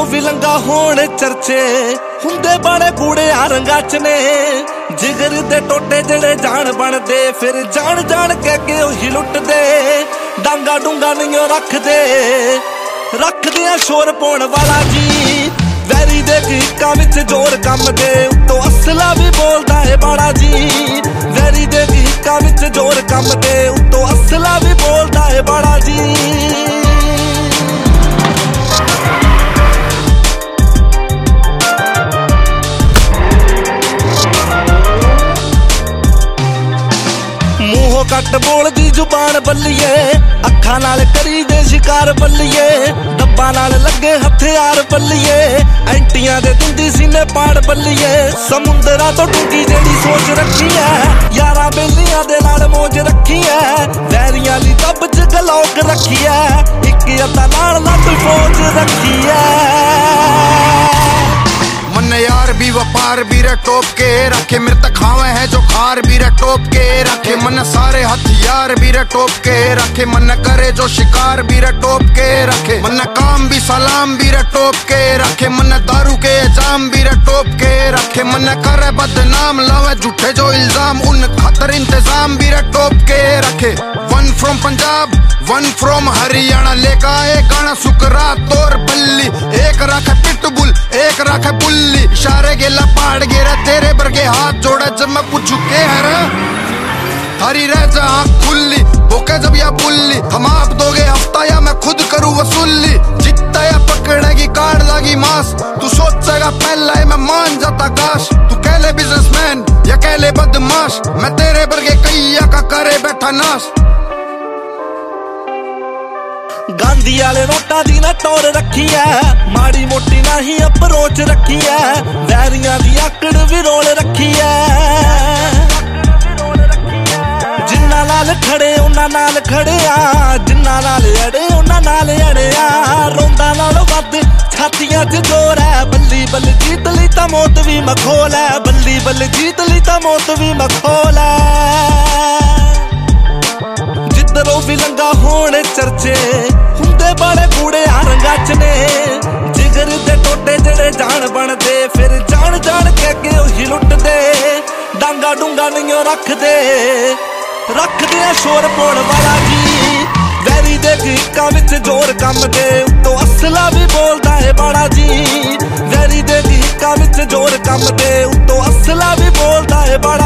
ਵੀ ਲੰਗਾ ਹੋਣ ਚਰਚੇ ਹੁੰਦੇ ਬੜੇ ਗੂੜਿਆ ਰੰਗਾਂ ਚ ਨੇ। ਜਿਗਰ ਦੇ ਟੋਟੇ ਜਿਹੜੇ ਜਾਣ ਬਣਦੇ ਫਿਰ ਜਾਣ ਜਾਣ ਕੇ ਅੱਗੇ ਉਹੀ ਲੁੱਟਦੇ। ਡਾਂਗਾ ਡੂੰਗਾ ਨਹੀਂ ਰੱਖਦੇ ਆ ਸ਼ੋਰ ਪਾਉਣ ਵਾਲਾ ਜੀ। ਵੈਰੀ ਦੇ ਗੀਕਾਂ ਵਿੱਚ ਜ਼ੋਰ ਕੰਮ ਦੇ ਉੱਤੋਂ ਅਸਲਾ ਵੀ ਬੋਲਦਾ ਏ ਬਾੜਾ ਜੀ। ਵੈਰੀ ਦੇ ਗੀਕਾਂ ਵਿੱਚ ਜ਼ੋਰ ਕੰਮ ਦੇ ਉੱਤੋਂ ਅਸਲਾ ਵੀ ਬੋਲਦਾ ਏ ਬਾੜਾ ਜੀ। ਮੂੰਹੋਂ ਕੱਟ ਬੋਲਦੀ ਜ਼ੁਬਾਨ ਬੱਲੀਏ, ਅੱਖਾਂ ਨਾਲ ਕਰੀਦੇ ਸ਼ਿਕਾਰ ਬੱਲੀਏ। ਡੱਬਾਂ ਨਾਲ ਲੱਗੇ ਹਥਿਆਰ ਬੱਲੀਏ, ਐਂਟੀਆਂ ਦੇ ਦਿੰਦੀ ਸੀਨੇ ਪਾੜ ਬੱਲੀਏ। ਸਮੁੰਦਰਾਂ ਤੋਂ ਡੂੰਗੀ ਜਿਹੜੀ ਸੋਚ ਰੱਖੀ ਐ, ਯਾਰਾਂ ਬੇਲੀਆਂ ਦੇ ਨਾਲ ਮੋਜ ਰੱਖੀ ਐ। ਵੈਰੀਆਂ ਲਈ ਦੱਬ ਚ ਗਲੋਕ ਰੱਖੀ ਐ, ਇੱਕ ਅੱਧਾ ਨਾਲ ਨਾ ਕੋਈ ਫੌਜ ਰੱਖੀ ਐ। मन यार भी वपार भी रे टोप के रखे, मृत खावे है जो खार भी रे टोप के रखे। मन सारे हथियार भी रे टोप के रखे, मन करे जो शिकार भी रे टोप के रखे। मन काम भी सलाम भी रे टोप के रखे, मन दारू के जाम भी रे टोप के रखे। मन करे बदनाम लावे झूठे जो इल्जाम, उन खतर इंतजाम भी रे टोप के रखे। One from Punjab one from Haryana, लेका एक गाना सुकरात और बल्ली। एक रखे पिटबुल एक रखे बुल्ली, इशारे गेला पहाड़ गेरा तेरे बरगे हाथ जोड़ा। जब मैं पूछू के है हरी रह जा आँख खुल्ली, बोके जब या बुल्ली। हम आप दोगे हफ्ता या मैं खुद करूँ वसूली। जितना या पकड़ेगी कार्ड लागी मास, तू सोचेगा पहला ही मैं मान जाता काश। तू कह ले बिजनेसमैन या कह ले बदमाश, मैं तेरे बरगे कैया का करे बैठा नाश। गांधी वाले नोटा दी ना टोर रखी है, माड़ी मोटी ना ही अप्रोच रखी है। वैरियां दी आकड़ भी रोल रखी है, जिन्ना नाल खड़े उन्ना नाल खड़े आ, जिन्ना नाल अड़े उन्ना नाल अड़े आ। रोंदा नालों वध छातियां च जोर है, बल्ली बल्ली जीत ली तां मौत भी मखौल है। बल्ली बल्ली जीत ली तां मौत भी मखौल है। जिधरों भी लंगा होण चर्चे ਹੁੰਦੇ ਬੜੇ ਗੂੜਿਆ ਰੰਗਾਂ ਚ ਨੇ। ਜਿਗਰ ਦੇ ਟੋਟੇ ਜਿਹੜੇ ਜਾਣ ਬਣਦੇ ਫਿਰ ਜਾਣ ਜਾਣ ਕੇ ਅੱਗੇ ਉਹੀ ਲੁੱਟਦੇ। ਡਾਂਗਾ ਡੂੰਗਾ ਨਹੀਂ ਰੱਖਦੇ ਆ ਸ਼ੋਰ ਪਾਉਣ ਵਾਲਾ ਜੀ। ਵੈਰੀ ਦੇ ਗੀਕਾਂ ਵਿੱਚ ਜ਼ੋਰ ਕੰਮ ਦੇ ਉੱਤੋਂ ਅਸਲਾ ਵੀ ਬੋਲਦਾ ਏ ਬਾੜਾ ਜੀ। ਵੈਰੀ ਦੇ ਗੀਕਾਂ ਵਿੱਚ ਜ਼ੋਰ ਕੰਮ ਦੇ ਉੱਤੋਂ ਅਸਲਾ ਵੀ ਬੋਲਦਾ ਏ ਬਾੜਾ।